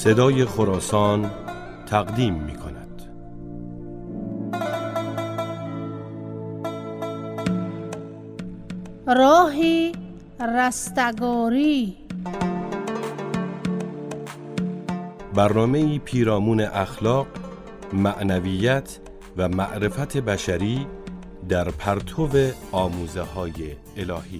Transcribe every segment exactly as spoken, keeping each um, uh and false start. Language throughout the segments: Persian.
صدای خراسان تقدیم می کند. راه رستگاری، برنامه‌ای پیرامون اخلاق، معنویت و معرفت بشری در پرتو آموزه‌های الهی.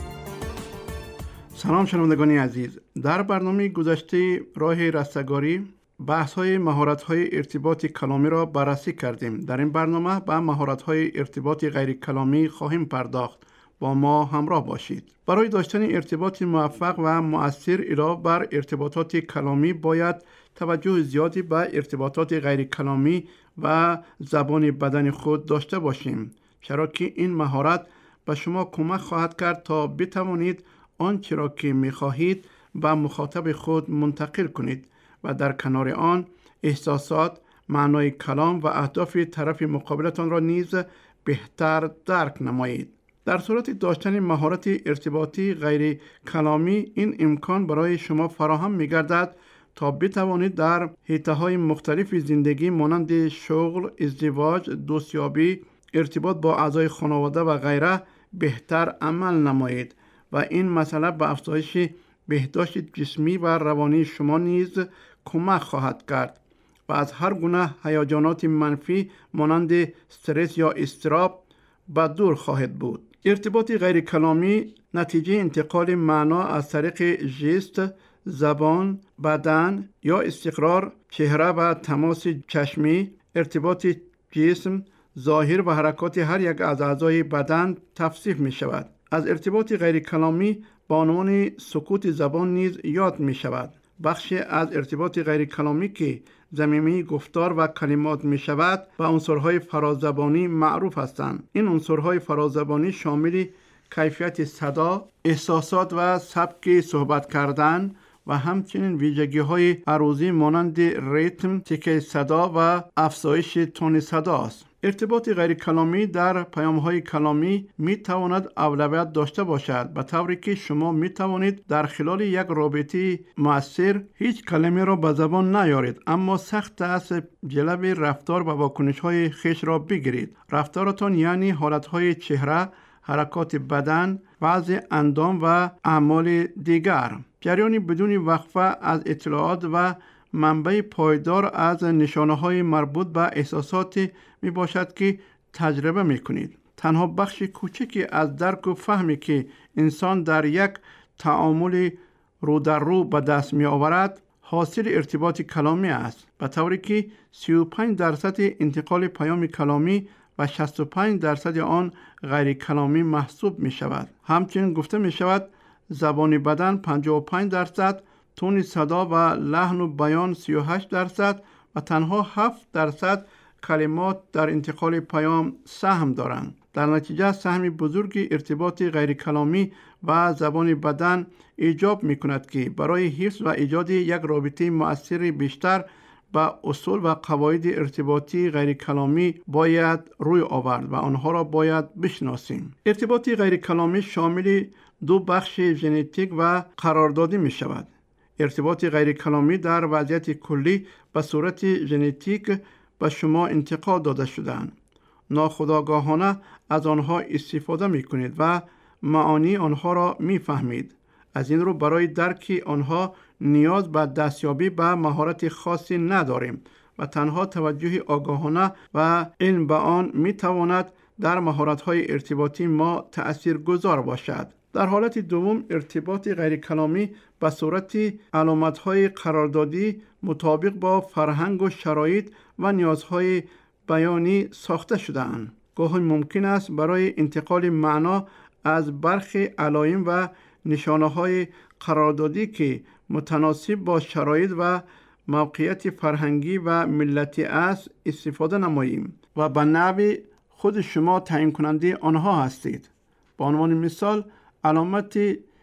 سلام شنوندگان عزیز، در برنامه گذشته راه رستگاری بحث‌های مهارت‌های ارتباط کلامی را بررسی کردیم. در این برنامه به مهارت‌های ارتباط غیر کلامی خواهیم پرداخت. با ما همراه باشید. برای داشتن ارتباط موفق و مؤثر علاوه بر ارتباطات کلامی باید توجه زیادی به ارتباطات غیر کلامی و زبان بدن خود داشته باشیم، چرا که این مهارت به شما کمک خواهد کرد تا بتوانید آنچه را که می‌خواهید به مخاطب خود منتقل کنید و در کنار آن احساسات، معنای کلام و اهداف طرف مقابلتان را نیز بهتر درک نمایید. در صورت داشتن مهارت ارتباطی غیر کلامی این امکان برای شما فراهم می‌گردد تا بتوانید در حیطه‌های مختلف زندگی مانند شغل، ازدواج، دوستیابی، ارتباط با اعضای خانواده و غیره بهتر عمل نمایید و این مسئله به افزایش بهداشت جسمی و روانی شما نیز کمک خواهد کرد و از هر گونه هیجانات منفی مانند استرس یا اضطراب به دور خواهد بود. ارتباط غیر کلامی نتیجه انتقال معنا از طریق ژست، زبان، بدن یا استقرار چهره و تماس چشمی، ارتباط جسم، ظاهر و حرکات هر یک از اعضای بدن توصیف می شود. از ارتباط غیر کلامی با عنوان سکوت زبان نیز یاد می شود. بخشی از ارتباط غیر کلامی که ضمیمه گفتار و کلمات می شود و عنصرهای فرازبانی معروف هستند. این عنصرهای فرازبانی شامل کیفیت صدا، احساسات و سبک صحبت کردن و همچنین ویژگی‌های عروضی مانند ریتم، تکه صدا و افزایش تون صدا است. ارتباط غیر کلامی در پیام‌های کلامی می تواند اولویت داشته باشد، به طوری که شما می توانید در خلال یک رابطه مؤثر هیچ کلمه را به زبان نیارید، اما سخت است جلب رفتار و واکنش‌های خویش را بگیرید. رفتارتان یعنی حالت‌های چهره، حرکات بدن، وضع اندام و اعمال دیگر. جریانی بدون وقفه از اطلاعات و منبع پایدار از نشانه‌های مربوط به احساسات می باشد که تجربه می کنید. تنها بخش کوچکی از درک و فهمی که انسان در یک تعامل رو در رو به دست می آورد حاصل ارتباط کلامی است، به طوری که سی و پنج درصد انتقال پیام کلامی و شصت و پنج درصد آن غیر کلامی محسوب می شود. همچنین گفته می شود زبان بدن پنجاه و پنج درصد، تون صدا و لحن و بیان سی و هشت درصد و تنها هفت درصد کلمات در انتقال پیام سهم دارند. در نتیجه سهم بزرگی ارتباط غیر کلامی و زبان بدن ایجاب می کند که برای حفظ و ایجاد یک رابطه مؤثر بیشتر به اصول و قواعد ارتباطی غیر کلامی باید روی آورد و آنها را باید بشناسیم. ارتباط غیر کلامی شامل دو بخش ژنتیک و قراردادی می شود. ارتباط غیر کلامی در وضعیت کلی به صورت ژنتیک به شما انتقال داده شده‌اند. ناخودآگاهانه از آنها استفاده می کنید و معانی آنها را می فهمید. از این رو برای درک آنها نیاز به دستیابی به مهارت خاصی نداریم و تنها توجه آگاهانه و علم به آن می تواند در مهارت‌های ارتباطی ما تأثیرگذار باشد. در حالت دوم ارتباط غیر کلامی به صورت علامت‌های قراردادی مطابق با فرهنگ و شرایط و نیازهای بیانی ساخته شده‌اند. گاهی ممکن است برای انتقال معنا از برخی علائم و نشانه‌های قراردادی که متناسب با شرایط و موقعیت فرهنگی و ملتی است استفاده نماییم و به نحو خود شما تعیین کننده آنها هستید. به عنوان مثال علامت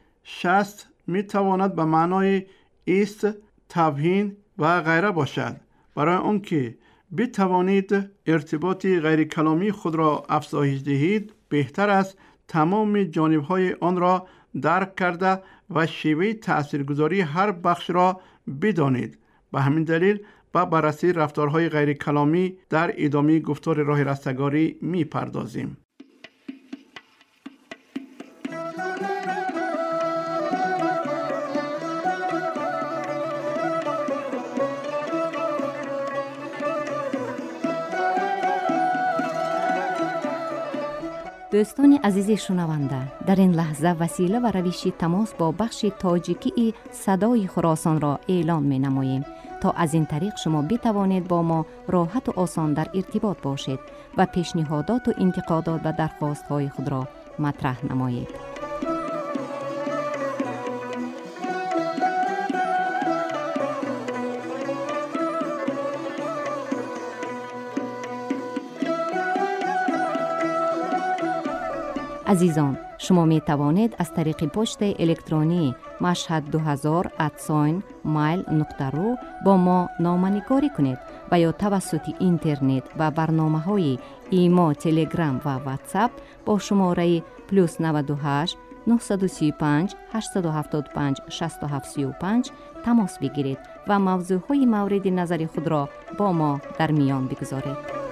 شست می تواند به معنای ایست، توهین و غیره باشد. برای آنکه بتوانید ارتباط غیر کلامی خود را افزایش دهید، بهتر است تمام جانب‌های آن را درک کرده و شیوه تأثیرگذاری هر بخش را بدانید. به همین دلیل با بررسی رفتارهای غیر کلامی در ادامه گفتار راه رستگاری می پردازیم. دوستان عزیز شنونده، در این لحظه وسیله و روش تماس با بخش تاجیکی صدای خراسان را اعلان می نماییم تا از این طریق شما بتوانید با ما راحت و آسان در ارتباط باشید و پیشنهادات و انتقادات و درخواست های خود را مطرح نمایید. عزیزان، شما می توانید از طریق پست الکترونی مشهد دو هزار ات مایل نقطه رو با ما نامه‌نگاری کنید و یا توسط اینترنت و برنامه‌های ایما، تلگرام و واتساپ با شماره پلوس نود و هشت نه سه پنج هشت هفت پنج شش هفت سه پنج تماس بگیرید و موضوعهای مورد نظر خود را با ما در میان بگذارید.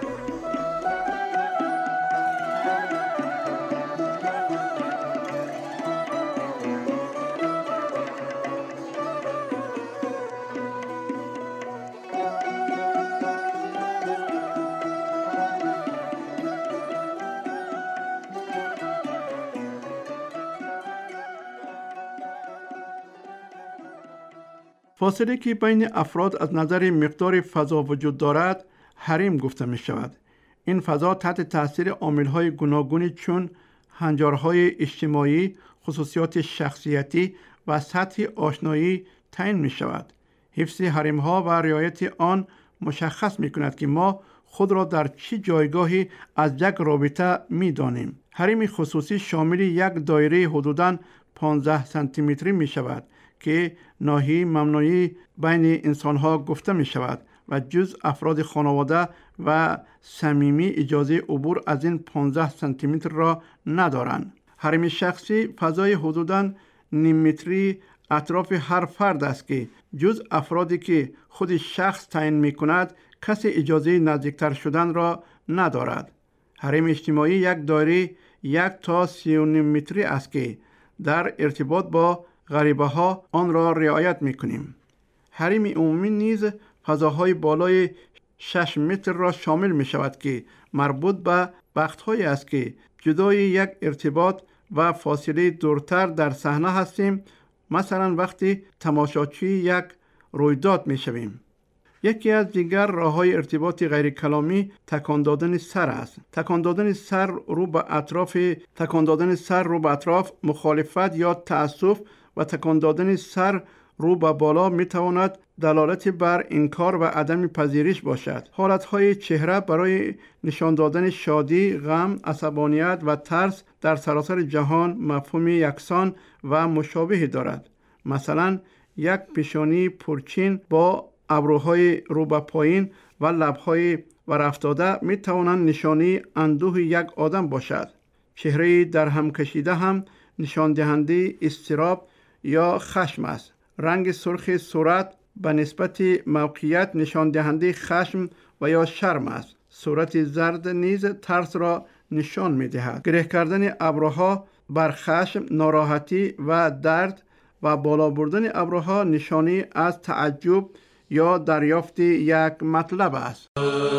فاصله که بین افراد از نظر مقدار فضا وجود دارد حریم گفته می شود. این فضا تحت تاثیر عامل‌های گوناگونی چون هنجارهای اجتماعی، خصوصیات شخصیتی و سطح آشنایی تعیین می شود. حفظ حریم‌ها و رعایت آن مشخص می کند که ما خود را در چه جایگاهی از یک رابطه می دانیم. حریم خصوصی شامل یک دایره حدوداً پانزده سانتی متری می شود که ناحیه ممنوعه بین انسانها گفته می شود و جز افراد خانواده و صمیمی اجازه عبور از این پانزده سانتی متر را ندارند. حریم شخصی فضای حدوداً نیم متری اطراف هر فرد است که جز افرادی که خود شخص تعیین می کند کسی اجازه نزدیکتر شدن را ندارد. حریم اجتماعی یک دایره یک تا سی و نیم متری است که در ارتباط با غریبه ها آن را رعایت می کنیم. حریم عمومی نیز فضاهای بالای شش متر را شامل می شود که مربوط به وقتهایی است که جدای یک ارتباط و فاصله دورتر در صحنه هستیم، مثلا وقتی تماشاچی یک رویداد می شویم. یکی از دیگر راه‌های ارتباط غیر کلامی تکان دادن سر است. تکان دادن سر رو به اطراف تکان دادن سر رو به اطراف مخالفت یا تأسف و تکان دادن سر رو به بالا می تواند دلالت بر انکار و عدم پذیرش باشد. حالتهای چهره برای نشان دادن شادی، غم، عصبانیت و ترس در سراسر جهان مفهوم یکسان و مشابه دارد. مثلا یک پیشانی پرچین با ابروهای رو به پایین و لبهای ورفتاده می توانند نشانی اندوه یک آدم باشد. چهره در هم کشیده هم نشان دهنده اضطراب یا خشم است. رنگ سرخ صورت به نسبت موقعیت نشان دهنده خشم و یا شرم است. صورت زرد نیز ترس را نشان می دهد. گره کردن ابروها بر خشم، ناراحتی و درد و بالا بردن ابروها نشانی از تعجب یا دریافت یک مطلب است.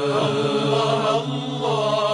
الله الله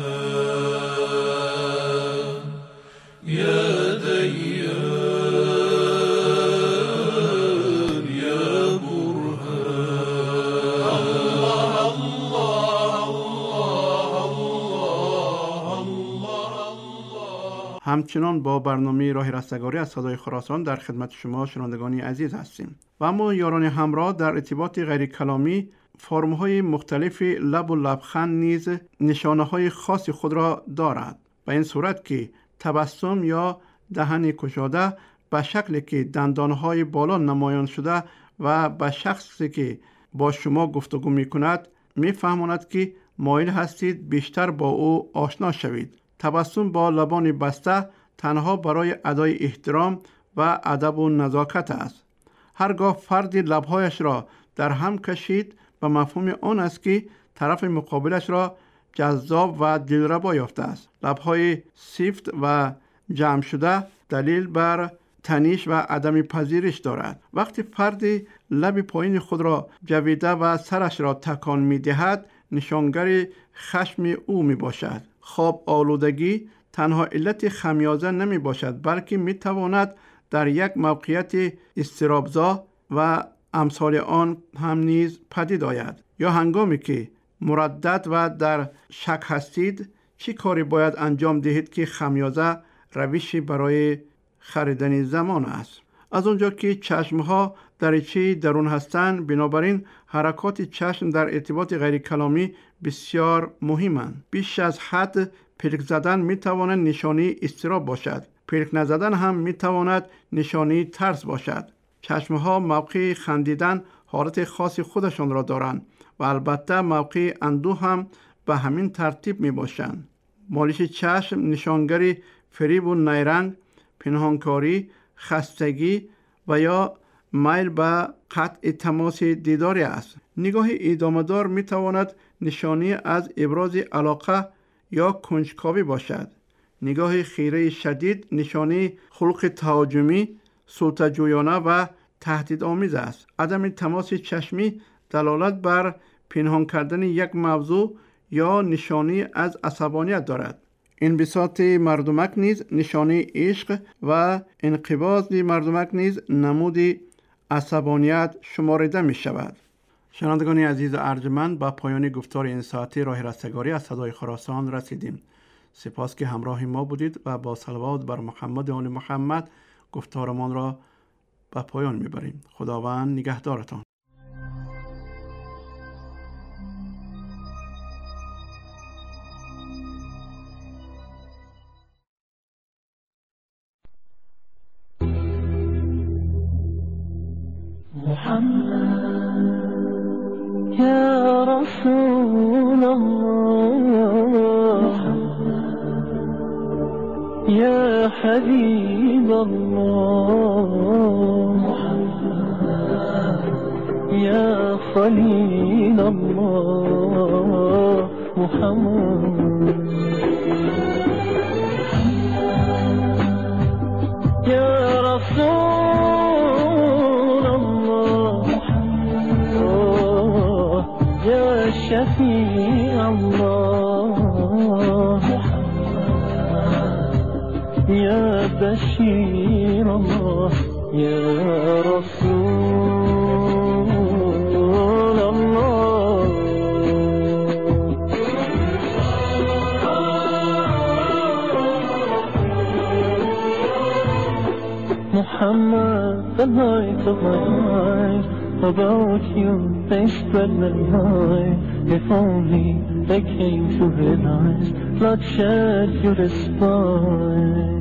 يا ديان همچنان با برنامه راه رستگاری از صدای خراسان در خدمت شما شنوندگان عزیز هستیم. و اما یاران همراه در ارتباط غیر کلامی فرم‌های مختلف لب و لبخند نیز نشانه‌های خاص خود را دارد. به این صورت که تبسم یا دهن گشاده به شکلی که دندانهای بالا نمایان شده و به شخصی که با شما گفتگو می‌کند می‌فهماند که مایل هستید بیشتر با او آشنا شوید. تبسم با لبان بسته تنها برای ادای احترام و ادب و نزاکت است. هرگاه فردی لب‌هایش را در هم کشید به مفهوم آن است که طرف مقابلش را جذاب و دلربا یافته است. لب‌های سفت و جمع شده دلیل بر تنش و عدم پذیرش دارد. وقتی فردی لب پایین خود را جویده و سرش را تکان می‌دهد نشانگر خشم او می باشد. خواب آلودگی تنها علت خمیازه نمی باشد بلکه می تواند در یک موقعیت اضطرابزا و امثال آن هم نیز پدید آید. یا هنگامی که مردد و در شک هستید چی کاری باید انجام دهید که خمیازه روشی برای خریدن زمان است. از اونجا که چشمها دریچه درون هستند بنابراین حرکات چشم در ارتباط غیر کلامی بسیار مهمند. بیش از حد پلک زدن می تواند نشانه اضطراب باشد. پلک نزدن هم می تواند نشانه ترس باشد. چشمها موقع خندیدن حالت خاص خودشان را دارند و البته موقع اندوه هم به همین ترتیب می باشند. مالش چشم نشانگر فریب و نیرنگ، پنهانکاری، خستگی و یا میل به قطع تماس دیداری است. نگاه ادامه‌دار می تواند نشانی از ابراز علاقه یا کنجکاوی باشد. نگاه خیره شدید نشانه خلق تهاجمی، سلطه‌جویانه و تهدیدآمیز است. عدم تماس چشمی دلالت بر پنهان کردن یک موضوع یا نشانی از عصبانیت دارد. انبساط مردمک نیز نشانه عشق و انقباض مردمک نیز نمود عصبانیت شمارده می شود. شنوندگان عزیز ارجمند، با پایان گفتار این ساعتی راه رستگاری از صدای خراسان رسیدیم. سپاس که همراه ما بودید و با صلوات بر محمد آل محمد گفتارمان را به پایان می بریم. خداوند نگهدارتان. محمد يا رسول الله يا حبيب الله محمد يا خليل الله محمد يا رسول شفيع الله يا بشير الله يا رسول الله Muhammad, the light of my life. About you, they spread the lie. If only they came to realize bloodshed you despise.